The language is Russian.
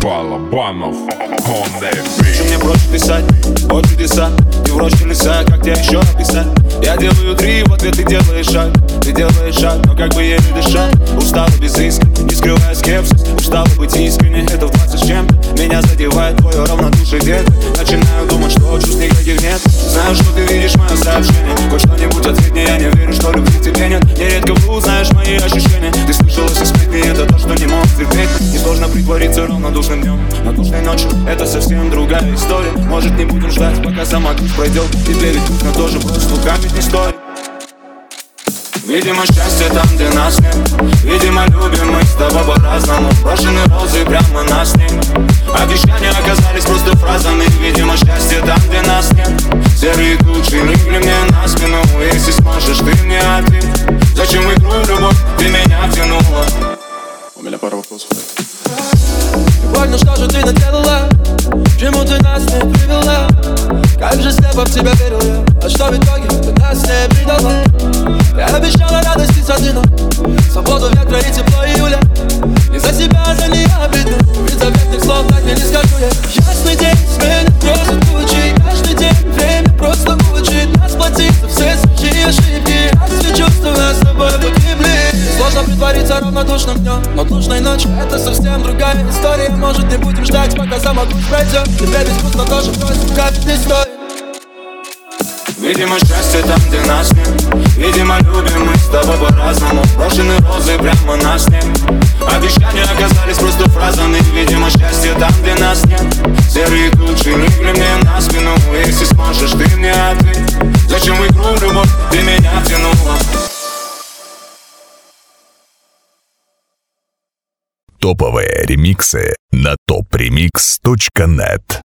Балабанов, on that beat. Мне проще писать о чудеса, не в роще леса, как тебя еще описать? Я делаю 3, в ответ ты делаешь шаг, но как бы еле дышать. Устала без иска, не скрывая скепсис, устала быть искренне, это в 20 с чем-то. Меня задевает твое равнодушие где-то. Начинаю думать, что чувств никаких нет. Знаю, что ты видишь мое сообщение, хоть что-нибудь ответь, я не верю, что любви к тебе нет. Нередко вру, знаешь мои ощущения. Ты слышала со сплетни, это то, что не мог терпеть. Несложно притвориться равнодушным днем, но душной ночью это совсем другая история. Может, не будем ждать, пока сама душ пройдет. Тебе ведь нужно тоже просто лукавить не стоит. Видимо, счастье там, где нас нет. Видимо, любим мы с тобой по-разному. Брошены розы прямо на снег. Обещания оказались просто фразами. Видимо, счастье там, где нас нет. Серые тучи легли мне на спину. Если сможешь, ты мне ответь. Зачем в игру любовь ты меня втянула? У меня пара вопросов. Больно, что же ты наделала? К чему ты нас не привела? Как же слепо в тебя верил я. А что в итоге ты нас не предала? Ты обещала радость и сады, но свободу ветра и тепло июля. Не за себя, за нее обидно. Ведь заветных слов так я не скажу я. Ясный день сменит грозы тучи. Каждый день время просто учит нас платить за все свои ошибки. Если чувства нас с тобой погибли. Сложно притвориться равнодушным днем, но душной ночью это совсем другая история. Может, не будем ждать, пока сама душ пройдет. Тебе ведь вкусно тоже просит, как не стоит. Видимо, счастье там, где нас нет. Видимо, любим мы с тобой по-разному. Брошены розы прямо на снег. Обещания оказались просто фразами. Видимо, счастье там, где нас нет. Серые тучи легли мне на спину. Если сможешь, ты мне ответь. Зачем в игру любовь ты меня втянула? Топовые ремиксы на topremix.net.